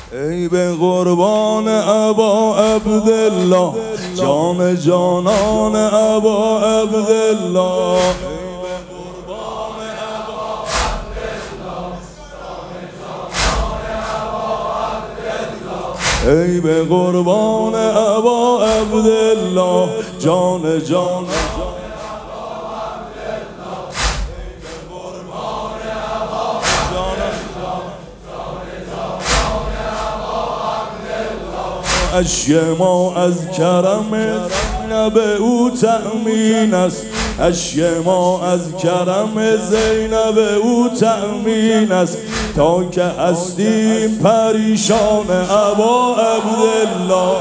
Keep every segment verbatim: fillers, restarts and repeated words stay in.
ای به قربان ابا عبدالله، جان جانان ابا عبدالله. ای به قربان ابا عبدالله، جان جان اشک ما از کرم زینب او تأمین است، اشک ما از کرم زینب او تأمین است، تا که هستیم پریشان ابا عبدالله.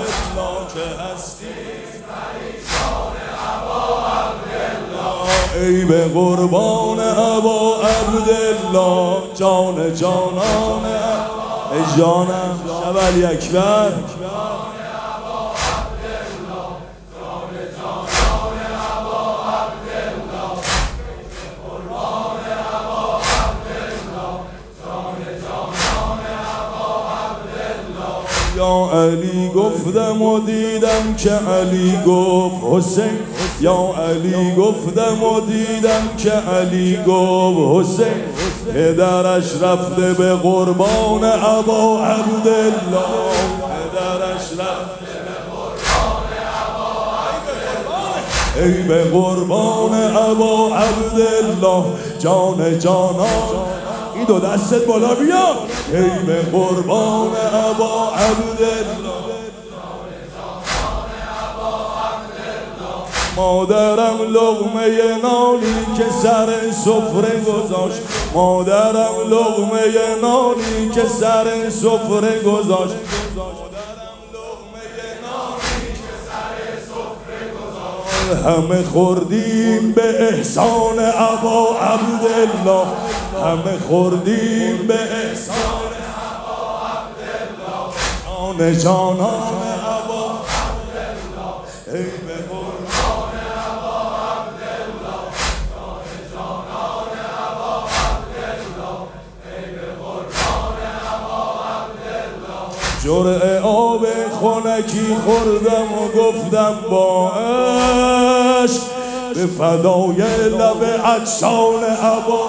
ای به قربان ابا عبدالله، جان جانان ای جانم شب علی اکبر. یا علی گفتم و دیدم که علی گفت حسین، یا علی گفتم و دیدم که علی گفت حسین، پدرش رفته به قربان ابا عبدالله، پدرش رفته به قربان ابا عبدالله. ای به قربان ابا عبدالله، جان جانان این دو دستت بالا بیا. ای به قربان ابا عبدالله، مادرم لقمه نانی که سر سفره گذاشت، مادرم لقمه نانی که سر سفره گذاشت، همه خوردیم به احسان ابا عبدالله، همه خوردیم به احسان ابا عبدالله، جان جانان ابا عبدالله. ای به قربان ابا عبدالله، جان جانان ابا عبدالله، ای به قربان ابا عبدالله. جرعه آب خنکی خوردم و گفتم با عشق، به فدای لب عطشان ابا،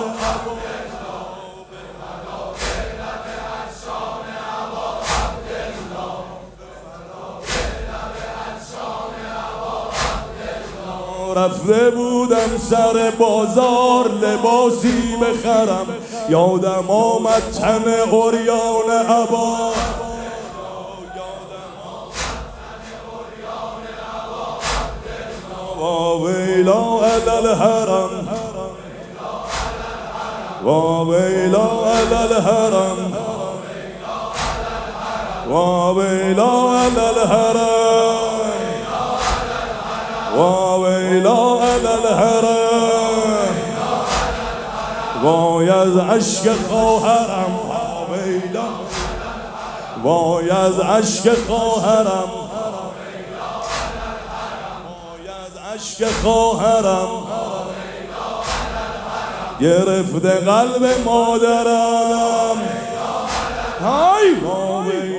رفته بودم سر بازار لباسی بخرم، یادم آمد تن عریان ابا، وا ویلا علی الحرم، وا ویلا علی الحرم، وا ویلا علی الحرم، وا ویلا علی الحرم، وای از اشک خواهرم، وا ویلا، وای از اشک خواهرم، وای از اشک خواهرم، گرفته قلب مادرم، های وا